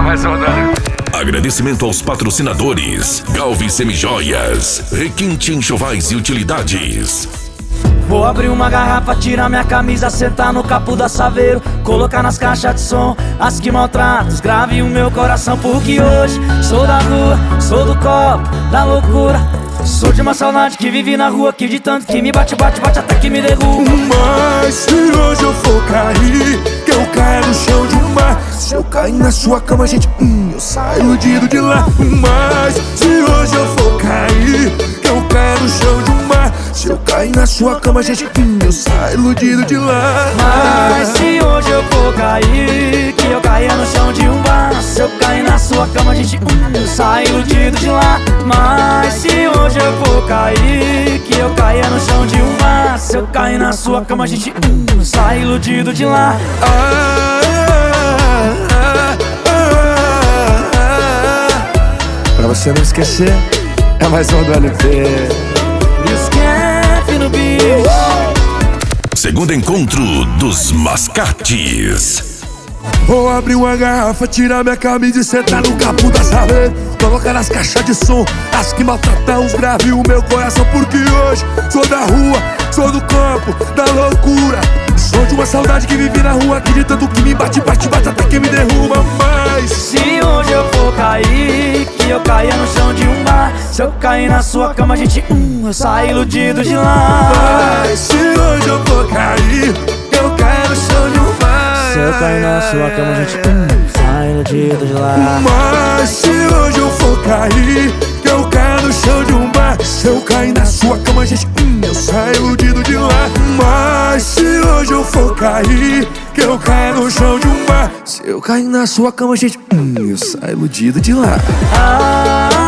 mais rodando. Agradecimento aos patrocinadores: Galvi Semijoias, Requinte Enxovais e Utilidades. Vou abrir uma garrafa, tirar minha camisa, sentar no capô da Saveiro, colocar nas caixas de som as que maltratos, grave o meu coração, porque hoje sou da rua, sou do copo, da loucura. Sou de uma saudade que vive na rua, que de tanto que me bate, bate, bate até que me derruba. Mas se hoje eu for cair, que eu caia no chão de um mar. Se eu cair na sua cama, gente, eu saio iludido de lá. Mas se hoje eu for cair, que eu caia no chão de um mar. Se eu cair na sua cama, gente, eu saio iludido de lá. Mas se hoje eu for cair, que eu caia no chão de um bar. Se eu cair na sua cama, gente, eu saio iludido de lá. Mas se hoje eu for cair, que eu caia no chão de um bar. Se eu cair na sua cama, gente, eu saio iludido de lá. Pra você não esquecer, é mais um do LP. Esquece no bicho. Segundo encontro dos Mascates. Vou abrir uma garrafa, tirar minha camisa e sentar no capô da Saveiro, colocar nas caixas de som as que maltratam os graves o meu coração, porque hoje sou da rua, sou do campo, da loucura. Sou de uma saudade que vive na rua, que de tanto que me bate, bate, bate até que me derruba. Mas se hoje eu for cair, que eu caia no chão de um bar. Se eu cair na sua cama, gente, eu saio iludido de lá. Mas se hoje eu for cair, que eu caia no chão de um bar. Se eu cair na sua cama, gente, sai iludido de lá. Mas se hoje eu for cair, que eu caia no chão de um bar. Se eu cair na sua cama, gente, eu saio iludido de lá. Mas se hoje eu for cair, que eu caia no chão de um bar. Se eu cair na sua cama, gente, eu saio iludido de lá.